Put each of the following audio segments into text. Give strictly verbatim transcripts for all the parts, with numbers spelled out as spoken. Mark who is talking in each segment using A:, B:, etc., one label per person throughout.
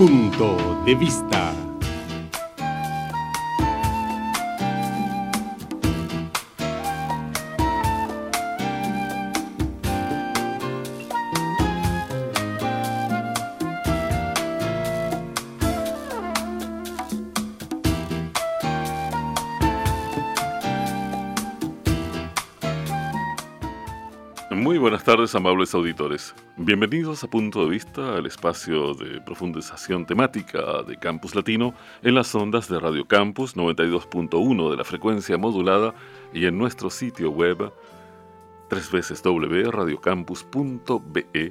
A: Punto de Vista.
B: Muy buenas tardes, amables auditores. Bienvenidos a Punto de Vista, el espacio de profundización temática de Campus Latino en las ondas de Radio Campus noventa y dos punto uno de la frecuencia modulada y en nuestro sitio web doble u doble u doble u punto radiocampus punto b e.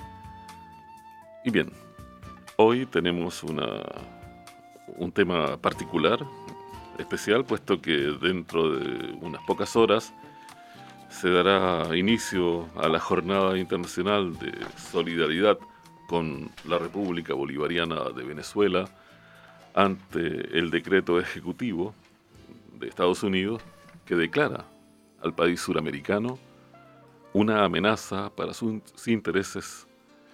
B: Y bien, hoy tenemos una, un tema particular, especial, puesto que dentro de unas pocas horas se dará inicio a la Jornada Internacional de Solidaridad con la República Bolivariana de Venezuela ante el decreto ejecutivo de Estados Unidos que declara al país suramericano una amenaza para sus intereses.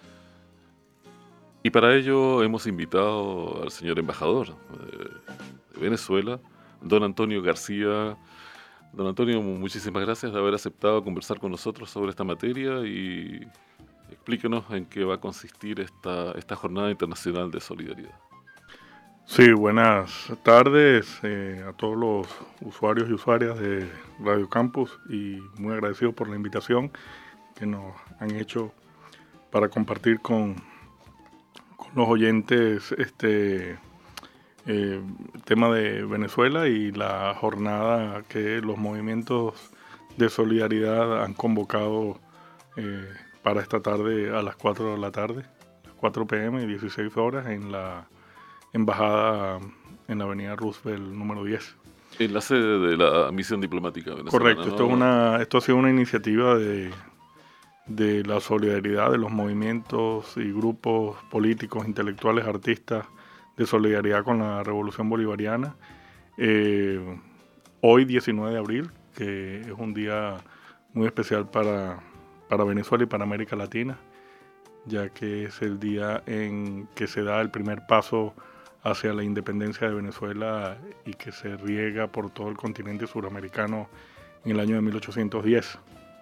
B: Y para ello hemos invitado al señor embajador de Venezuela, don Antonio García. Don Antonio, muchísimas gracias de haber aceptado conversar con nosotros sobre esta materia y explíquenos en qué va a consistir esta, esta Jornada Internacional de Solidaridad.
C: Sí, buenas tardes eh, a todos los usuarios y usuarias de Radio Campus y muy agradecido por la invitación que nos han hecho para compartir con, con los oyentes este Eh, tema de Venezuela y la jornada que los movimientos de solidaridad han convocado eh, para esta tarde a las cuatro de la tarde, cuatro pe eme y dieciséis horas en la embajada en la avenida Roosevelt número diez.
B: En la sede de la misión diplomática venezolana.
C: Correcto,
B: ¿no?
C: esto, es una, esto ha sido una iniciativa de, de la solidaridad de los movimientos y grupos políticos, intelectuales, artistas de solidaridad con la Revolución Bolivariana. Eh, hoy, diecinueve de abril, que es un día muy especial para, para Venezuela y para América Latina, ya que es el día en que se da el primer paso hacia la independencia de Venezuela y que se riega por todo el continente suramericano en el año de mil ochocientos diez.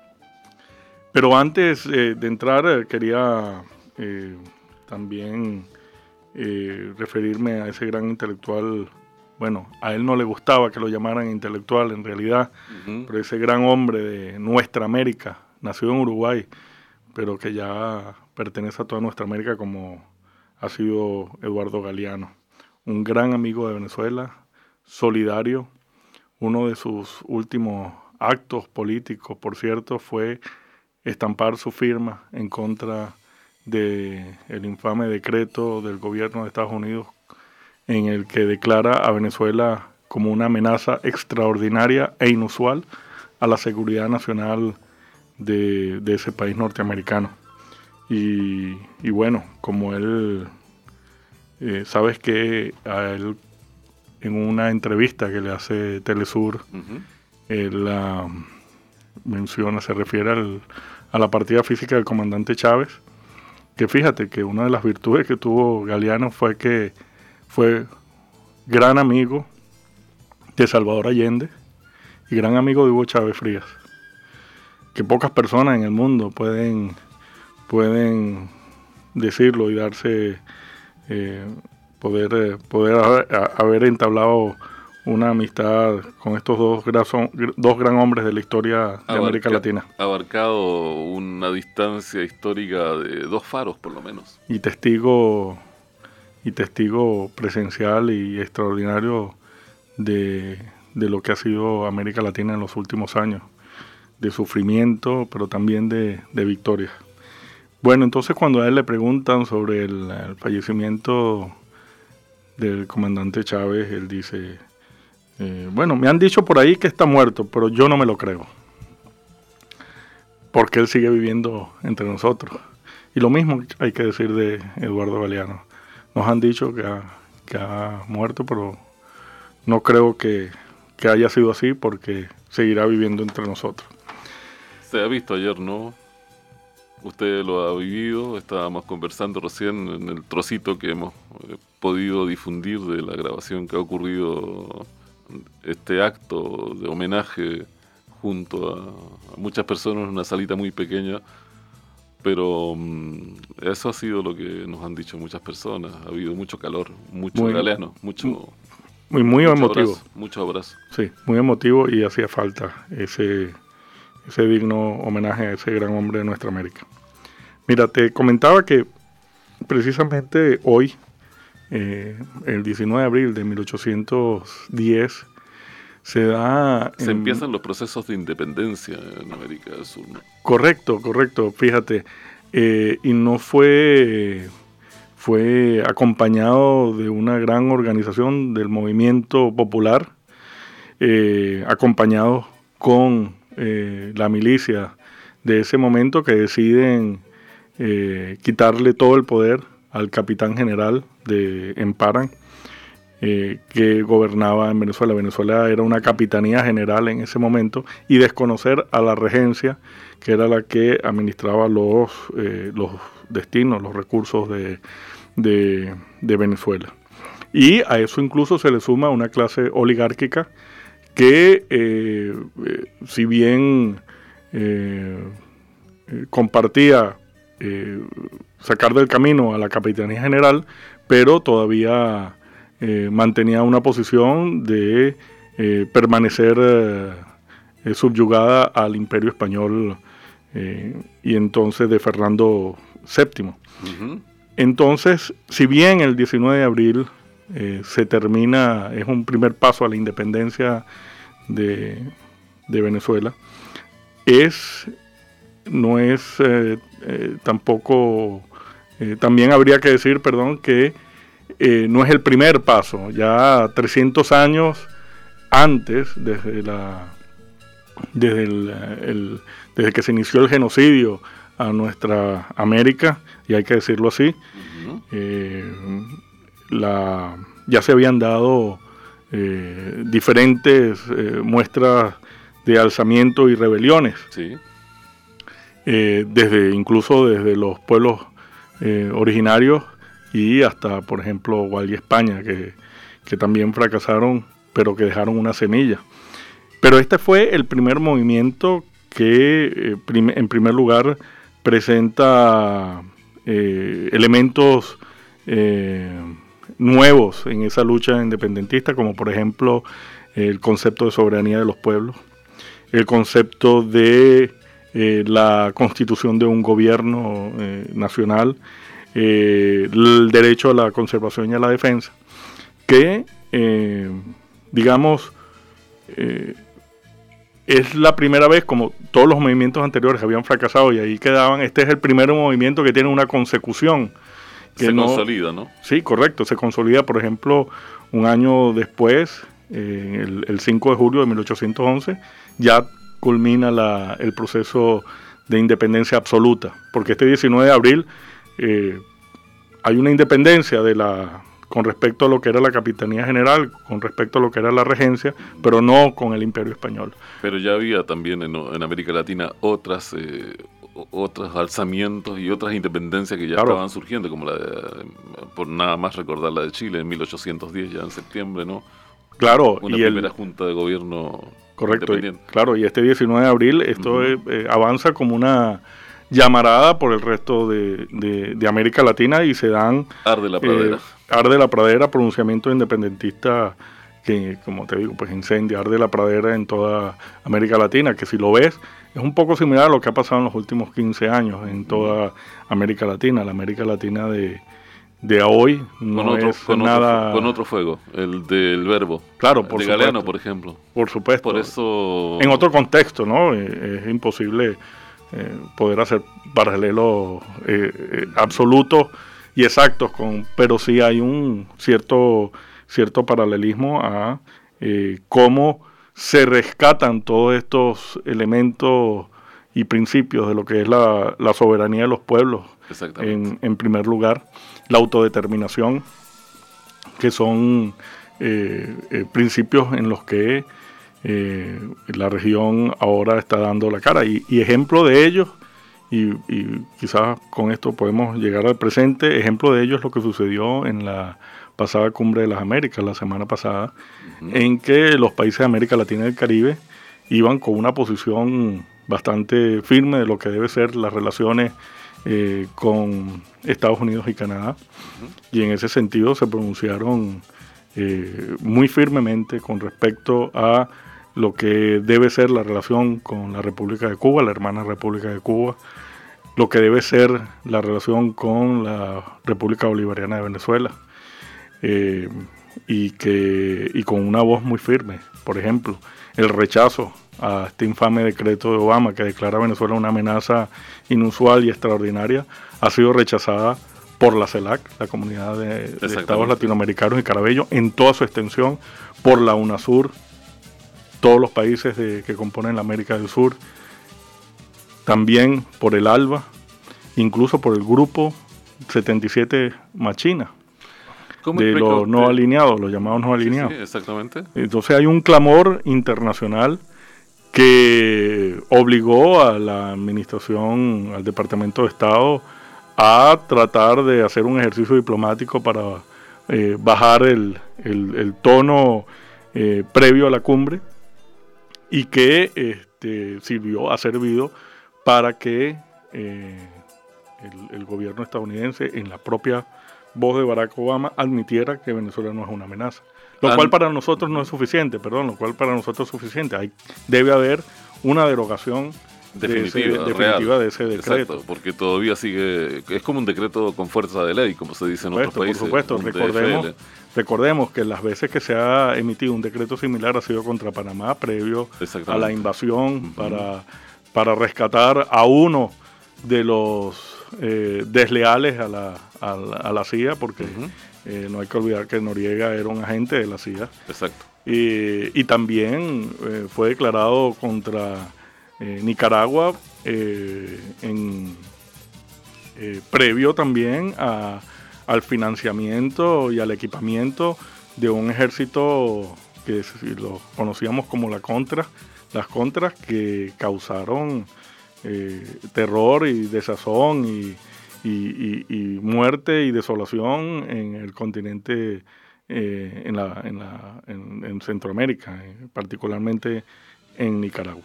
C: Pero antes eh, de entrar, eh, quería eh, también Eh, referirme a ese gran intelectual. Bueno, a él no le gustaba que lo llamaran intelectual en realidad, uh-huh. pero ese gran hombre de nuestra América, nació en Uruguay, pero que ya pertenece a toda nuestra América, como ha sido Eduardo Galeano, un gran amigo de Venezuela, solidario. Uno de sus últimos actos políticos, por cierto, fue estampar su firma en contra de el infame decreto del gobierno de Estados Unidos en el que declara a Venezuela como una amenaza extraordinaria e inusual a la seguridad nacional de, de ese país norteamericano. Y, y bueno, como él, eh, sabes que a él en una entrevista que le hace Telesur, uh-huh. él uh, menciona, se refiere al, a la partida física del comandante Chávez, que fíjate que una de las virtudes que tuvo Galeano fue que fue gran amigo de Salvador Allende y gran amigo de Hugo Chávez Frías, que pocas personas en el mundo pueden, pueden decirlo y darse, eh, poder, poder haber, haber entablado una amistad con estos dos, gran, dos gran hombres de la historia de Abarca, América Latina.
B: Ha abarcado una distancia histórica de dos faros, por lo menos.
C: Y testigo, y testigo presencial y extraordinario de, de lo que ha sido América Latina en los últimos años, de sufrimiento, pero también de, de victorias. Bueno, entonces cuando a él le preguntan sobre el, el fallecimiento del comandante Chávez, él dice: Eh, bueno, me han dicho por ahí que está muerto, pero yo no me lo creo, porque él sigue viviendo entre nosotros. Y lo mismo hay que decir de Eduardo Galeano. Nos han dicho que ha, que ha muerto, pero no creo que, que haya sido así, porque seguirá viviendo entre nosotros.
B: Se ha visto ayer, ¿no? usted lo ha vivido, estábamos conversando recién en el trocito que hemos eh, podido difundir de la grabación que ha ocurrido, este acto de homenaje junto a, a muchas personas en una salita muy pequeña, pero um, eso ha sido lo que nos han dicho muchas personas. Ha habido mucho calor, mucho
C: muy,
B: galeano, mucho,
C: muy, muy
B: mucho
C: emotivo.
B: Abrazo, mucho abrazo.
C: Sí, muy emotivo, y hacía falta ese, ese digno homenaje a ese gran hombre de nuestra América. Mira, te comentaba que precisamente hoy, eh, el diecinueve de abril de mil ochocientos diez, se da...
B: Se
C: en...
B: empiezan los procesos de independencia en América del Sur, ¿no?
C: Correcto, correcto, fíjate. Eh, y no fue, fue acompañado de una gran organización del movimiento popular, eh, acompañado con eh, la milicia de ese momento, que deciden eh, quitarle todo el poder al capitán general de Emparan, Eh, que gobernaba en Venezuela. Venezuela era una capitanía general en ese momento, y desconocer a la regencia, que era la que administraba los, eh, los destinos, los recursos de, de, de Venezuela. Y a eso incluso se le suma una clase oligárquica que, eh, eh, si bien eh, eh, compartía eh, sacar del camino a la capitanía general, pero todavía Eh, mantenía una posición de eh, permanecer eh, subyugada al Imperio Español, eh, y entonces de Fernando séptimo. Uh-huh. Entonces, si bien el diecinueve de abril eh, se termina, es un primer paso a la independencia de, de Venezuela, es no es eh, eh, tampoco, eh, también habría que decir, perdón, que Eh, no es el primer paso. Ya trescientos años antes, desde la desde el, el, desde que se inició el genocidio a nuestra América, y hay que decirlo así, uh-huh. eh, la, ya se habían dado eh, diferentes eh, muestras de alzamiento y rebeliones,
B: sí.
C: eh, desde incluso desde los pueblos eh, originarios, y hasta, por ejemplo, Gual y España, que, que también fracasaron, pero que dejaron una semilla. Pero este fue el primer movimiento que, eh, prim- en primer lugar, presenta eh, elementos eh, nuevos en esa lucha independentista, como por ejemplo el concepto de soberanía de los pueblos, el concepto de eh, la constitución de un gobierno eh, nacional, Eh, el derecho a la conservación y a la defensa, que, eh, digamos, eh, es la primera vez, como todos los movimientos anteriores habían fracasado y ahí quedaban, este es el primer movimiento que tiene una consecución. Que
B: se
C: no,
B: consolida, ¿no?
C: Sí, correcto, se consolida, por ejemplo, un año después, eh, el, el cinco de julio de mil ochocientos once, ya culmina la, el proceso de independencia absoluta, porque este diecinueve de abril Eh, hay una independencia de la con respecto a lo que era la Capitanía General, con respecto a lo que era la regencia, pero no con el Imperio Español.
B: Pero ya había también en, en América Latina otras eh, otros alzamientos y otras independencias que ya claro. estaban surgiendo, como la de, por nada más recordar la de Chile en mil ochocientos diez, ya en septiembre, ¿no?
C: Claro.
B: Una
C: y
B: primera
C: el,
B: junta de gobierno
C: correcto,
B: independiente.
C: Y, claro, y este diecinueve de abril esto uh-huh. eh, eh, avanza como una llamarada por el resto de, de, de América Latina, y se dan...
B: Arde la pradera.
C: Eh, arde la pradera, pronunciamiento independentista que, como te digo, pues incendia, arde la pradera en toda América Latina, que si lo ves, es un poco similar a lo que ha pasado en los últimos quince años en toda América Latina. La América Latina de, de hoy no
B: con otro,
C: es
B: con
C: nada...
B: Otro, con otro fuego, el del verbo.
C: Claro, por
B: de
C: supuesto.
B: Galeano, por ejemplo.
C: Por supuesto.
B: Por eso...
C: En otro contexto, ¿no? Eh, es imposible... Eh, poder hacer paralelos eh, eh, absolutos y exactos, con, pero sí hay un cierto, cierto paralelismo a eh, cómo se rescatan todos estos elementos y principios de lo que es la, la soberanía de los pueblos. En, en primer lugar, la autodeterminación, que son eh, eh, principios en los que Eh, la región ahora está dando la cara, y, y ejemplo de ellos y, y quizás con esto podemos llegar al presente. Ejemplo de ello es lo que sucedió en la pasada Cumbre de las Américas, la semana pasada, uh-huh. en que los países de América Latina y el Caribe iban con una posición bastante firme de lo que debe ser las relaciones eh, con Estados Unidos y Canadá, uh-huh. y en ese sentido se pronunciaron eh, muy firmemente con respecto a lo que debe ser la relación con la República de Cuba, la hermana República de Cuba, lo que debe ser la relación con la República Bolivariana de Venezuela, eh, y, que, y con una voz muy firme. Por ejemplo, el rechazo a este infame decreto de Obama que declara a Venezuela una amenaza inusual y extraordinaria ha sido rechazada por la CELAC, la Comunidad de, de Estados Latinoamericanos y Carabeños, en toda su extensión, por la UNASUR, todos los países de, que componen la América del Sur, también por el ALBA, incluso por el grupo setenta y siete Machina, de los no alineados, los llamados no alineados.
B: Sí, sí, exactamente.
C: Entonces hay un clamor internacional que obligó a la administración, al Departamento de Estado, a tratar de hacer un ejercicio diplomático para eh, bajar el, el, el tono eh, previo a la cumbre, y que este, sirvió, ha servido para que eh, el, el gobierno estadounidense, en la propia voz de Barack Obama, admitiera que Venezuela no es una amenaza. Lo cual para nosotros no es suficiente, perdón, lo cual para nosotros es suficiente. Hay, debe haber una derogación
B: definitiva,
C: de ese, definitiva de ese decreto.
B: Exacto, porque todavía sigue, es como un decreto con fuerza de ley, como se dice en otros países.
C: Por supuesto, recordemos, recordemos que las veces que se ha emitido un decreto similar ha sido contra Panamá, previo a la invasión, uh-huh. para, para rescatar a uno de los eh, desleales a la, a la, a la C I A, porque uh-huh. eh, no hay que olvidar que Noriega era un agente de la C I A.
B: Exacto.
C: Y, y también eh, fue declarado contra eh, Nicaragua eh, en, eh, previo también a, al financiamiento y al equipamiento de un ejército que lo conocíamos como la Contra, las Contras, que causaron eh, terror y desazón y, y, y, y muerte y desolación en el continente, eh, en, la, en, la, en, en Centroamérica, eh, particularmente en Nicaragua.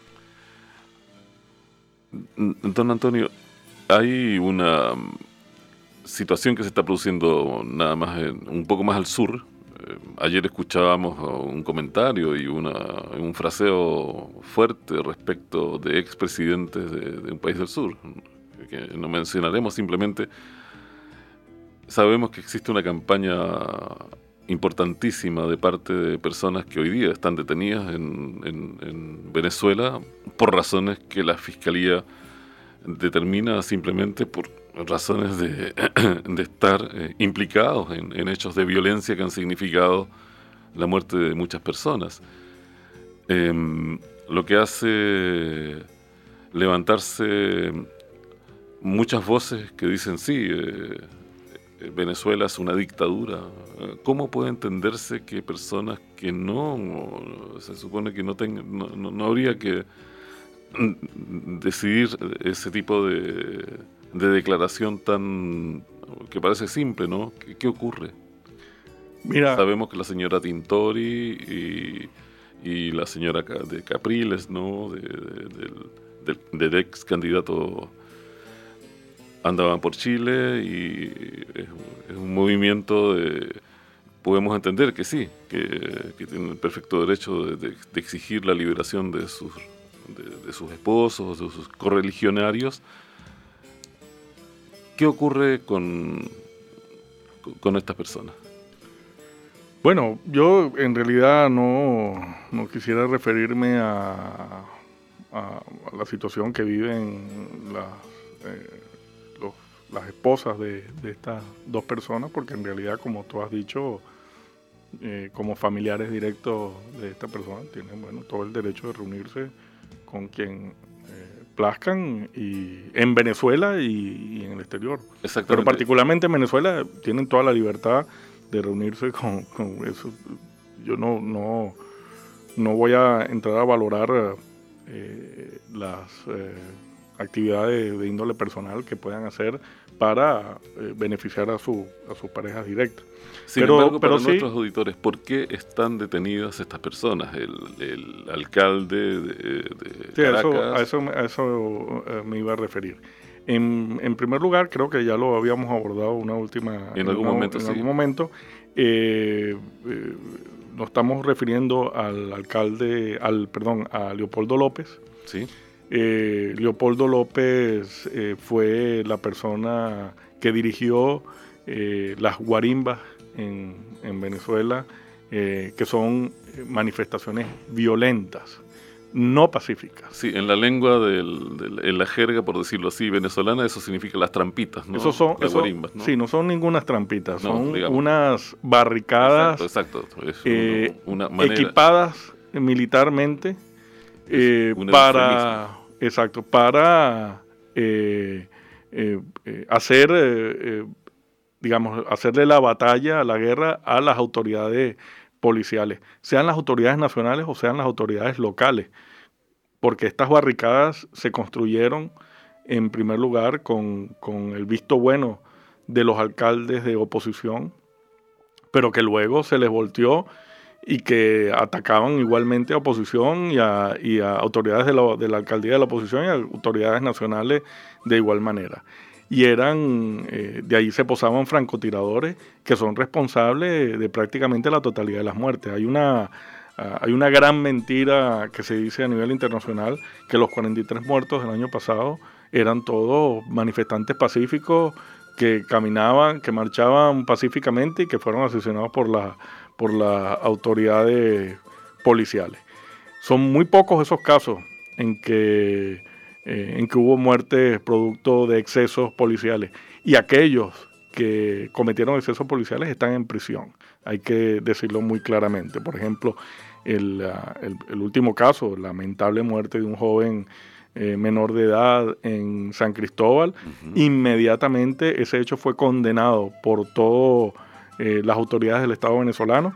B: Don Antonio, hay una situación que se está produciendo nada más en, un poco más al sur. Eh, ayer escuchábamos un comentario y una, un fraseo fuerte respecto de expresidentes de, de un país del sur, que no mencionaremos, simplemente sabemos que existe una campaña importantísima de parte de personas que hoy día están detenidas en, en, en Venezuela por razones que la Fiscalía determina simplemente por razones de, de estar eh, implicados en, en hechos de violencia que han significado la muerte de muchas personas. Eh, lo que hace levantarse muchas voces que dicen sí, eh, Venezuela es una dictadura. ¿Cómo puede entenderse que personas que no, se supone que no tengan, no, no, no habría que decidir ese tipo de, de declaración tan, que parece simple, ¿no? ¿Qué, qué ocurre?
C: Mira,
B: sabemos que la señora Tintori y, y la señora de Capriles, ¿no? De, de, de, del, del ex candidato andaban por Chile, y es, es un movimiento de, podemos entender que sí, que, que tienen el perfecto derecho de, de, de exigir la liberación de sus, de, de sus esposos, de sus correligionarios. ¿Qué ocurre con, con estas personas?
C: Bueno, yo en realidad no, no quisiera referirme a, a, a la situación que viven las... Eh, las esposas de, de estas dos personas, porque en realidad, como tú has dicho, eh, como familiares directos de esta persona, tienen, bueno, todo el derecho de reunirse con quien eh, plazcan, y en Venezuela y, y en el exterior. Pero particularmente en Venezuela tienen toda la libertad de reunirse con, con eso. Yo no, no, no voy a entrar a valorar eh, las... Eh, actividades de índole personal que puedan hacer para eh, beneficiar a, su, a sus parejas directas.
B: Sin
C: pero,
B: embargo,
C: pero
B: para
C: sí,
B: nuestros auditores, ¿por qué están detenidas estas personas? El, el alcalde de, de
C: sí,
B: Caracas...
C: a eso, a eso, a eso eh, me iba a referir. En, en primer lugar, creo que ya lo habíamos abordado una última,
B: en,
C: en
B: algún
C: una,
B: momento,
C: en
B: sí.
C: algún momento. Eh, eh, nos estamos refiriendo al alcalde, al perdón, a Leopoldo López.
B: Sí.
C: Eh, Leopoldo López eh, fue la persona que dirigió eh, las guarimbas en, en Venezuela, eh, que son manifestaciones violentas, no pacíficas.
B: Sí, en la lengua, del, del, en la jerga, por decirlo así, venezolana, eso significa las trampitas, ¿no?
C: Eso son,
B: las
C: eso,
B: guarimbas, ¿no?
C: Sí, no son ningunas trampitas,
B: no,
C: son
B: digamos.
C: unas barricadas
B: exacto, exacto. Es
C: eh,
B: una, una manera...
C: equipadas militarmente eh, para, exacto, para eh, eh, eh, hacer, eh, eh, digamos, hacerle la batalla, la guerra a las autoridades policiales, sean las autoridades nacionales o sean las autoridades locales, porque estas barricadas se construyeron en primer lugar con, con el visto bueno de los alcaldes de oposición, pero que luego se les volteó y que atacaban igualmente a oposición y a, y a autoridades de la, de la alcaldía de la oposición y a autoridades nacionales de igual manera. Y eran, eh, de ahí se posaban francotiradores que son responsables de, de prácticamente la totalidad de las muertes. Hay una, uh, hay una gran mentira que se dice a nivel internacional, que los cuarenta y tres muertos del año pasado eran todos manifestantes pacíficos que caminaban, que marchaban pacíficamente y que fueron asesinados por la por las autoridades policiales. Son muy pocos esos casos en que, eh, en que hubo muertes producto de excesos policiales. Y aquellos que cometieron excesos policiales están en prisión. Hay que decirlo muy claramente. Por ejemplo, el, el, el último caso, lamentable muerte de un joven eh, menor de edad en San Cristóbal, uh-huh. Inmediatamente ese hecho fue condenado por todo Eh, las autoridades del Estado venezolano,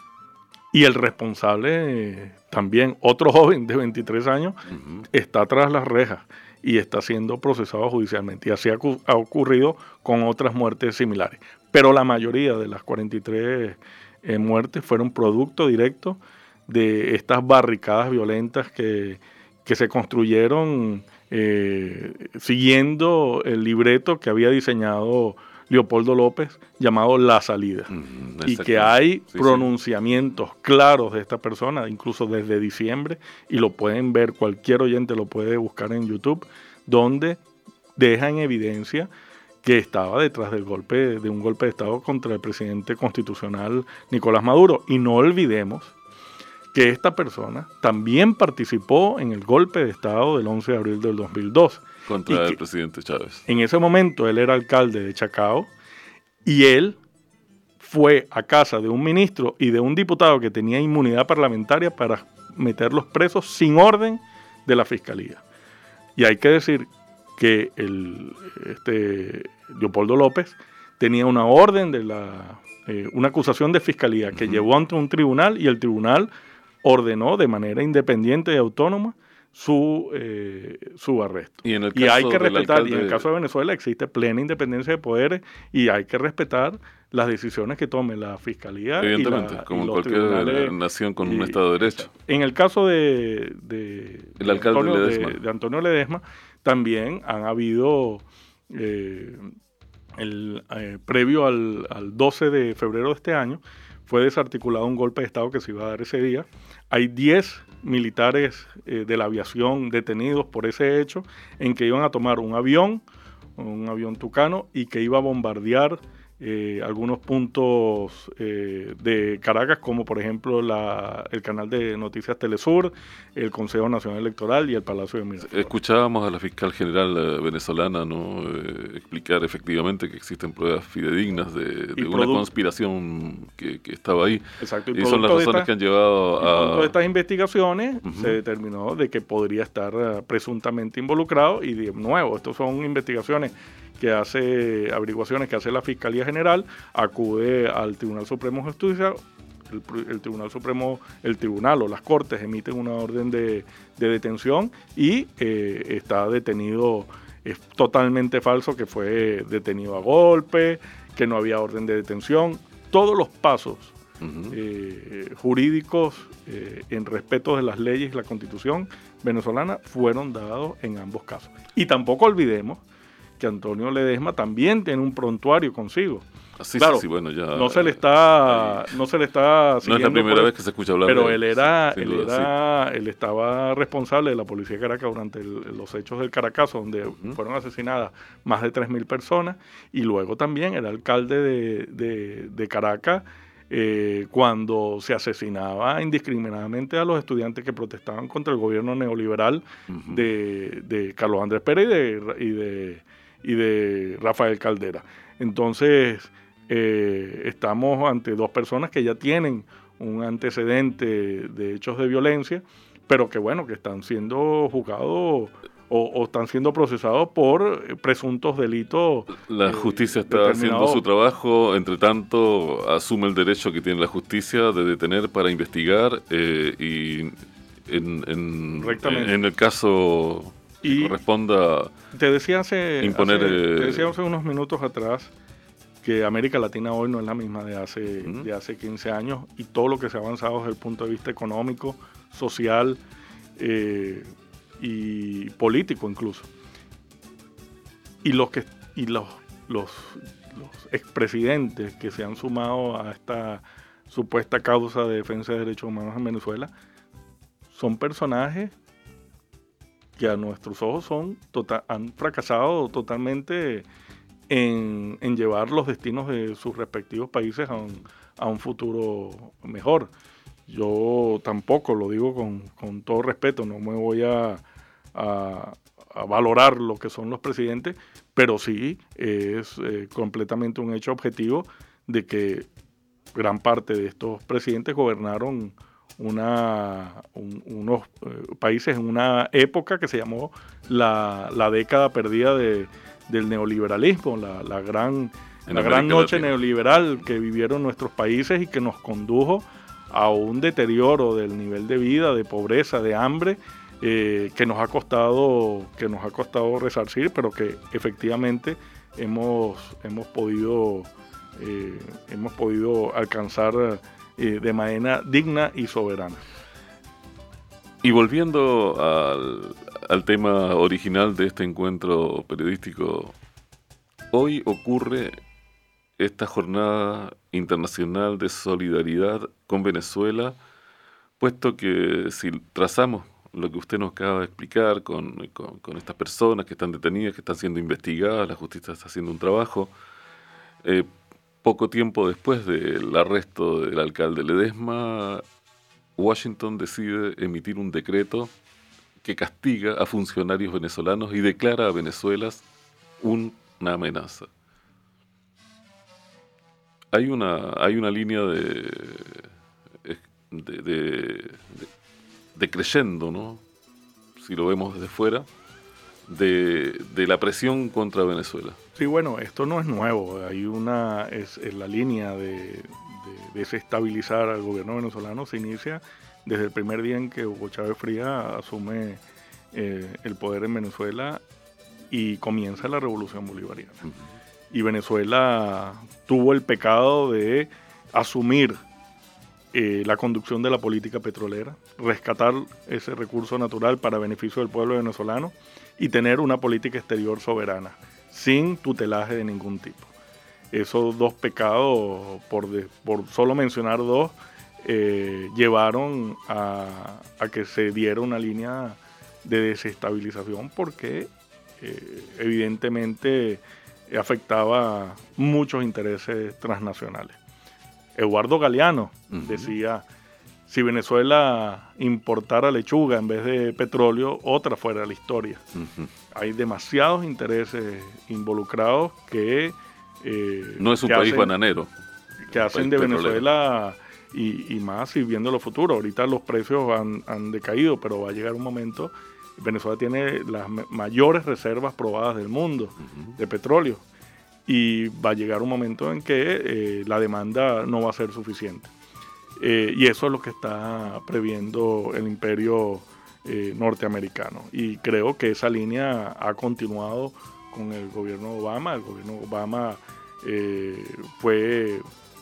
C: y el responsable eh, también, otro joven de veintitrés años, uh-huh. está tras las rejas y está siendo procesado judicialmente, y así ha, ha ocurrido con otras muertes similares, pero la mayoría de las cuarenta y tres eh, muertes fueron producto directo de estas barricadas violentas que, que se construyeron eh, siguiendo el libreto que había diseñado Leopoldo López, llamado La Salida, mm, y que hay sí, pronunciamientos sí. claros de esta persona, incluso desde diciembre, y lo pueden ver, cualquier oyente lo puede buscar en YouTube, donde deja en evidencia que estaba detrás del golpe, de un golpe de Estado contra el presidente constitucional Nicolás Maduro. Y no olvidemos que esta persona también participó en el golpe de Estado del once de abril del dos mil dos.
B: Contra el presidente Chávez.
C: En ese momento él era alcalde de Chacao y él fue a casa de un ministro y de un diputado que tenía inmunidad parlamentaria para meterlos presos sin orden de la fiscalía. Y hay que decir que el, este, Leopoldo López tenía una orden de la, eh, una acusación de fiscalía que uh-huh. llevó ante un tribunal, y el tribunal ordenó de manera independiente y autónoma su, eh, su arresto.
B: Y, en el caso
C: y hay que respetar,
B: alcalde...
C: y en el caso de Venezuela existe plena independencia de poderes y hay que respetar las decisiones que tome la fiscalía.
B: Evidentemente,
C: y la,
B: como
C: y
B: cualquier nación con y, un Estado de Derecho.
C: En el caso de, de,
B: el
C: de,
B: alcalde
C: Antonio,
B: Ledesma.
C: De, de Antonio Ledesma, también han habido, eh, el, eh, previo al, al doce de febrero de este año, fue desarticulado un golpe de Estado que se iba a dar ese día. Hay diez militares eh, de la aviación detenidos por ese hecho, en que iban a tomar un avión, un avión tucano, y que iba a bombardear eh, algunos puntos eh, de Caracas, como por ejemplo la, el canal de noticias Telesur, el Consejo Nacional Electoral y el Palacio de Miraflores.
B: Escuchábamos a la fiscal general eh, venezolana no eh, explicar efectivamente que existen pruebas fidedignas de, de una conspiración que, que estaba ahí.
C: Exacto.
B: Y, y son las razones esta, que han llevado a...
C: de estas investigaciones uh-huh. se determinó de que podría estar uh, presuntamente involucrado, y de nuevo, estas son investigaciones que hace, averiguaciones que hace la Fiscalía General, acude al Tribunal Supremo de Justicia, el, el Tribunal Supremo, el Tribunal o las Cortes emiten una orden de, de detención y eh, está detenido. Es totalmente falso que fue detenido a golpe, que no había orden de detención. Todos los pasos uh-huh. eh, jurídicos eh, en respeto de las leyes y la Constitución venezolana fueron dados en ambos casos. Y tampoco olvidemos que Antonio Ledesma también tiene un prontuario consigo.
B: Sí,
C: claro,
B: sí, sí, bueno, ya,
C: no se le está,
B: ahí,
C: no se le está
B: no es la primera
C: por,
B: vez que se escucha hablar
C: pero
B: de
C: él era,
B: sí,
C: él
B: duda,
C: era, sí. él estaba responsable de la policía de Caracas durante el, los hechos del Caracazo, donde uh-huh. fueron asesinadas más de tres mil personas, y luego también era alcalde de, de, de Caracas eh, cuando se asesinaba indiscriminadamente a los estudiantes que protestaban contra el gobierno neoliberal uh-huh. de, de Carlos Andrés Pérez y de, y de, y de Rafael Caldera. Entonces, Eh, estamos ante dos personas que ya tienen un antecedente de hechos de violencia, pero que bueno, que están siendo juzgados o, o están siendo procesados por presuntos delitos.
B: La eh, justicia está haciendo su trabajo, entre tanto asume el derecho que tiene la justicia de detener para investigar eh, y en, en, en, en el caso que y corresponda
C: te decía hace,
B: imponer...
C: Hace,
B: eh,
C: te decía hace unos minutos atrás que América Latina hoy no es la misma de hace, uh-huh. de hace quince años, y todo lo que se ha avanzado desde el punto de vista económico, social eh, y político incluso. Y los que y los, los, los expresidentes que se han sumado a esta supuesta causa de defensa de derechos humanos en Venezuela son personajes que a nuestros ojos son total, han fracasado totalmente En, en llevar los destinos de sus respectivos países a un, a un futuro mejor. Yo tampoco, lo digo con, con todo respeto, no me voy a, a, a valorar lo que son los presidentes, pero sí es eh, completamente un hecho objetivo de que gran parte de estos presidentes gobernaron una, un, unos eh, países en una época que se llamó la, la década perdida de del neoliberalismo, la, la gran, la gran noche Latina. neoliberal que vivieron nuestros países y que nos condujo a un deterioro del nivel de vida, de pobreza, de hambre, eh, que nos ha costado, que nos ha costado resarcir, pero que efectivamente hemos, hemos podido, eh, hemos podido alcanzar eh, de manera digna y soberana.
B: Y volviendo al, al tema original de este encuentro periodístico, hoy ocurre esta jornada internacional de solidaridad con Venezuela, puesto que si trazamos lo que usted nos acaba de explicar con, con, con estas personas que están detenidas, que están siendo investigadas, la justicia está haciendo un trabajo, eh, poco tiempo después del arresto del alcalde Ledesma, Washington decide emitir un decreto que castiga a funcionarios venezolanos y declara a Venezuela un, una amenaza. Hay una, hay una línea de, de, de, de, de creyendo, ¿no? Si lo vemos desde fuera, de, de la presión contra Venezuela.
C: Sí, bueno, esto no es nuevo. Hay una, es, es la línea de, de desestabilizar al gobierno venezolano se inicia desde el primer día en que Hugo Chávez Frías asume eh, el poder en Venezuela y comienza la revolución bolivariana. Uh-huh. Y Venezuela tuvo el pecado de asumir eh, la conducción de la política petrolera, rescatar ese recurso natural para beneficio del pueblo venezolano y tener una política exterior soberana, sin tutelaje de ningún tipo. Esos dos pecados, por, de, por solo mencionar dos, eh, llevaron a, a que se diera una línea de desestabilización porque eh, evidentemente afectaba muchos intereses transnacionales. Eduardo Galeano uh-huh. decía, si Venezuela importara lechuga en vez de petróleo, otra fuera la historia. Uh-huh. Hay demasiados intereses involucrados que... Eh,
B: no es un país hacen, bananero.
C: Que hacen de petrolero. Venezuela, y, y más y viendo lo futuro. Ahorita los precios han, han decaído, pero va a llegar un momento... Venezuela tiene las mayores reservas probadas del mundo uh-huh. de petróleo y va a llegar un momento en que eh, la demanda no va a ser suficiente. eh, y eso es lo que está previendo el imperio eh, norteamericano. Y creo que esa línea ha continuado con el gobierno Obama. El gobierno Obama eh, fue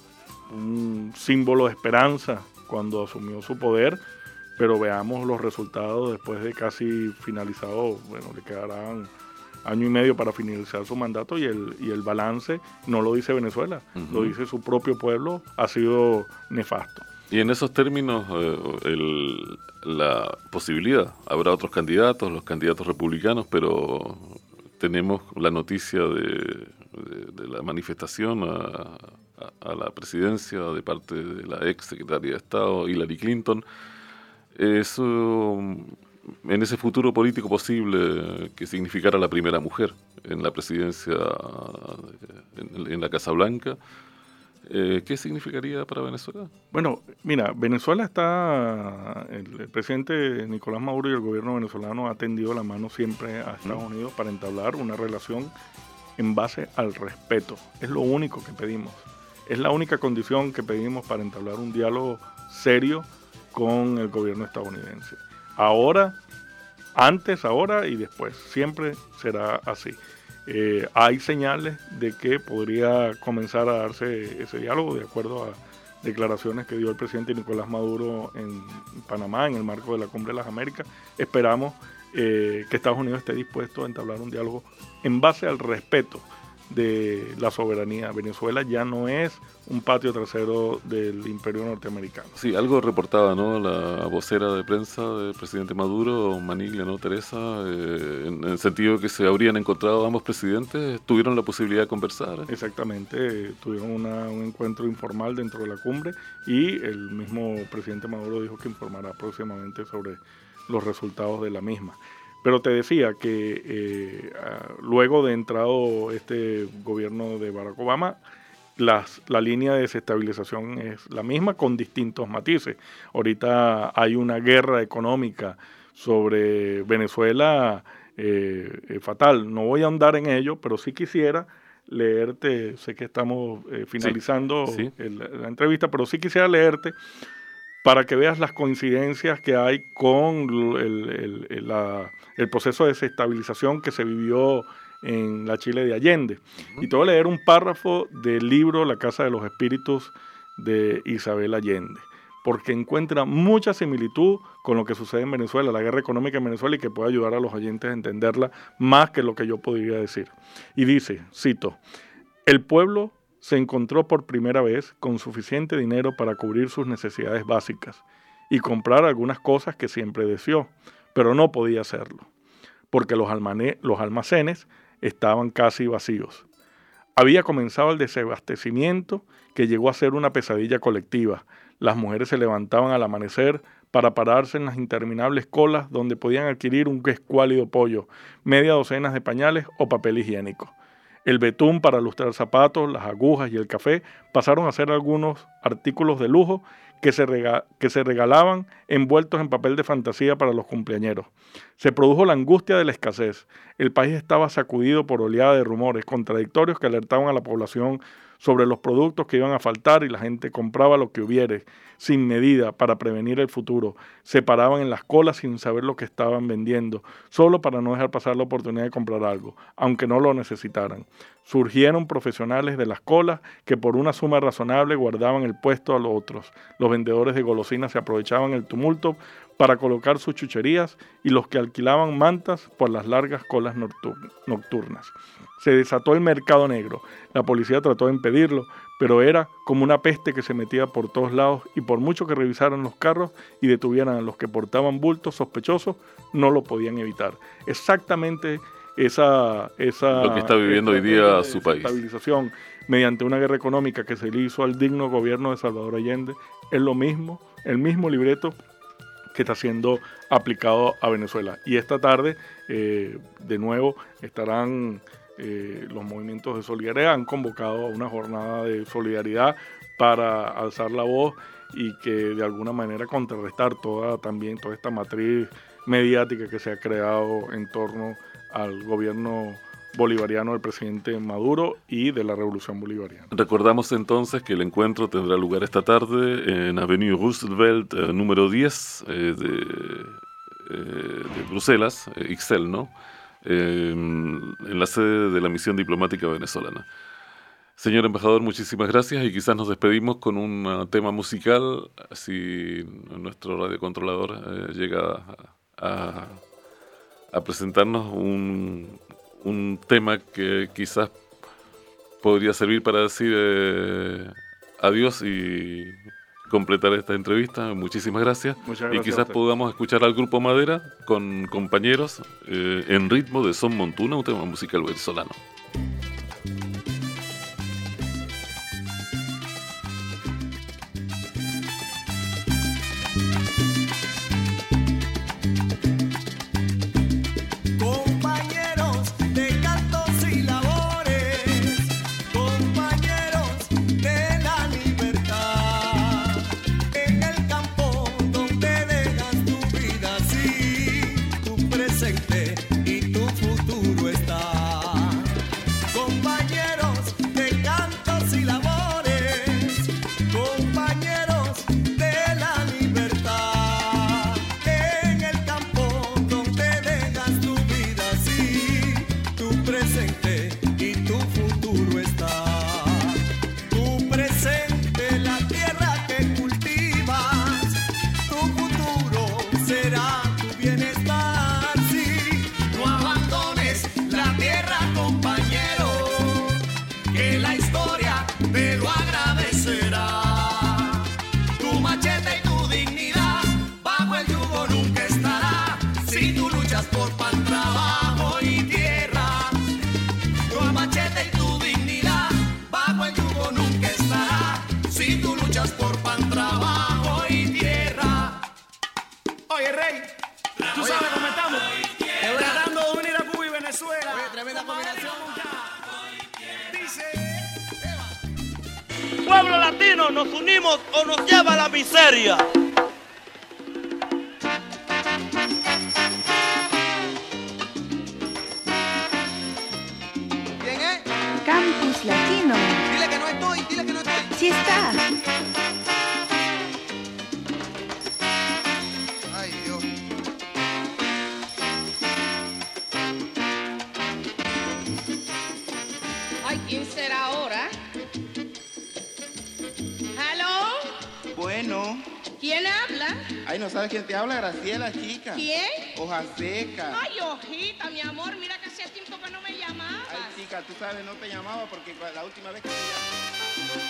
C: un símbolo de esperanza cuando asumió su poder, pero veamos los resultados después de casi finalizado, bueno, le quedarán año y medio para finalizar su mandato, y el, y el balance no lo dice Venezuela, uh-huh. lo dice su propio pueblo, ha sido nefasto.
B: Y en esos términos, eh, el, la posibilidad, habrá otros candidatos, los candidatos republicanos, pero tenemos la noticia de, de, de la manifestación a, a, a la presidencia de parte de la ex secretaria de Estado, Hillary Clinton. Eso, en ese futuro político posible que significara la primera mujer en la presidencia, en, en la Casa Blanca, eh, ¿qué significaría para Venezuela?
C: Bueno, mira, Venezuela está, el, el presidente Nicolás Maduro y el gobierno venezolano ha tendido la mano siempre a Estados ¿Mm? Unidos para entablar una relación en base al respeto. Es lo único que pedimos. Es la única condición que pedimos para entablar un diálogo serio con el gobierno estadounidense. Ahora, antes, ahora y después. Siempre será así. Eh, hay señales de que podría comenzar a darse ese diálogo de acuerdo a declaraciones que dio el presidente Nicolás Maduro en Panamá en el marco de la Cumbre de las Américas. Esperamos eh, que Estados Unidos esté dispuesto a entablar un diálogo en base al respeto de la soberanía. Venezuela ya no es un patio trasero del imperio norteamericano.
B: Sí, algo reportaba, ¿no?, la vocera de prensa del presidente Maduro, Maniglia, ¿no?, Teresa, eh, en, en el sentido de que se habrían encontrado ambos presidentes, tuvieron la posibilidad de conversar. ¿eh?
C: Exactamente, tuvieron una, un encuentro informal dentro de la cumbre, y el mismo presidente Maduro dijo que informará próximamente sobre los resultados de la misma. Pero te decía que eh, luego de entrado este gobierno de Barack Obama, las, la línea de desestabilización es la misma con distintos matices. Ahorita hay una guerra económica sobre Venezuela eh, fatal. No voy a ahondar en ello, pero sí quisiera leerte, sé que estamos eh, finalizando sí, sí. El, la entrevista, pero sí quisiera leerte para que veas las coincidencias que hay con el, el, el, la, el proceso de desestabilización que se vivió en la Chile de Allende. Uh-huh. Y te voy a leer un párrafo del libro La Casa de los Espíritus de Isabel Allende, porque encuentra mucha similitud con lo que sucede en Venezuela, la guerra económica en Venezuela, y que puede ayudar a los oyentes a entenderla más que lo que yo podría decir. Y dice, cito, el pueblo se encontró por primera vez con suficiente dinero para cubrir sus necesidades básicas y comprar algunas cosas que siempre deseó, pero no podía hacerlo, porque los, almane- los almacenes estaban casi vacíos. Había comenzado el desabastecimiento que llegó a ser una pesadilla colectiva. Las mujeres se levantaban al amanecer para pararse en las interminables colas donde podían adquirir un escuálido pollo, media docena de pañales o papel higiénico. El betún para lustrar zapatos, las agujas y el café pasaron a ser algunos artículos de lujo que se, rega- que se regalaban envueltos en papel de fantasía para los cumpleañeros. Se produjo la angustia de la escasez. El país estaba sacudido por oleada de rumores contradictorios que alertaban a la población sobre los productos que iban a faltar, y la gente compraba lo que hubiere, sin medida, para prevenir el futuro. Se paraban en las colas sin saber lo que estaban vendiendo, solo para no dejar pasar la oportunidad de comprar algo, aunque no lo necesitaran. Surgieron profesionales de las colas que por una suma razonable guardaban el puesto a los otros. Los vendedores de golosinas se aprovechaban el tumulto para colocar sus chucherías, y los que alquilaban mantas por las largas colas nocturnas. Se desató el mercado negro. La policía trató de impedirlo, pero era como una peste que se metía por todos lados, y por mucho que revisaran los carros y detuvieran a los que portaban bultos sospechosos, no lo podían evitar. Exactamente esa... esa
B: lo que está viviendo hoy día su país.
C: Estabilización mediante una guerra económica que se le hizo al digno gobierno de Salvador Allende es lo mismo, el mismo libreto que está siendo aplicado a Venezuela. Y esta tarde, eh, de nuevo, estarán eh, los movimientos de solidaridad, han convocado a una jornada de solidaridad para alzar la voz y que de alguna manera contrarrestar toda, también toda esta matriz mediática que se ha creado en torno al gobierno bolivariano del presidente Maduro y de la Revolución Bolivariana.
B: Recordamos entonces que el encuentro tendrá lugar esta tarde en Avenue Roosevelt, eh, número diez eh, de, eh, de Bruselas, eh, Ixelles, ¿no? Eh, en la sede de la misión diplomática venezolana. Señor embajador, muchísimas gracias y quizás nos despedimos con un uh, tema musical, si nuestro radiocontrolador eh, llega a, a, a presentarnos un, un tema que quizás podría servir para decir eh, adiós y completar esta entrevista. Muchísimas gracias.
C: Muchas gracias
B: y quizás podamos escuchar al Grupo Madera con compañeros eh, en ritmo de Son Montuna, un tema musical venezolano.
D: Pueblo latino, nos unimos o nos lleva a la miseria.
E: ¿Quién es?
F: Campus Latino.
E: Dile que no estoy, dile que no estoy.
F: Sí está.
E: Ay, Dios.
G: Ay, ¿quién será ahora? ¿Aló?
H: Bueno.
G: ¿Quién habla?
H: Ay, ¿no sabes quién te habla? Graciela, chica.
G: ¿Quién?
H: Hoja seca.
G: Ay, hojita, mi amor, mira que hacía tiempo que no me llamabas.
H: Ay, chica, tú sabes, no te llamaba porque la última vez que te llamé...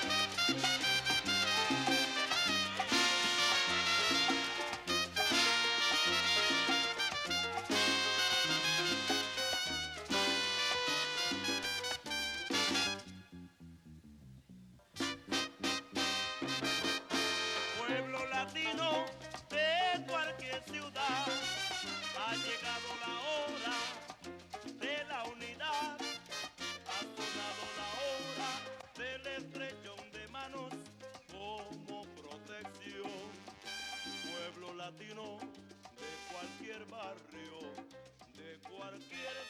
D: Pueblo latino de cualquier ciudad, ha llegado la hora de la unidad, ha sonado la hora del estrechón de manos como protección. Pueblo latino de cualquier barrio, de cualquier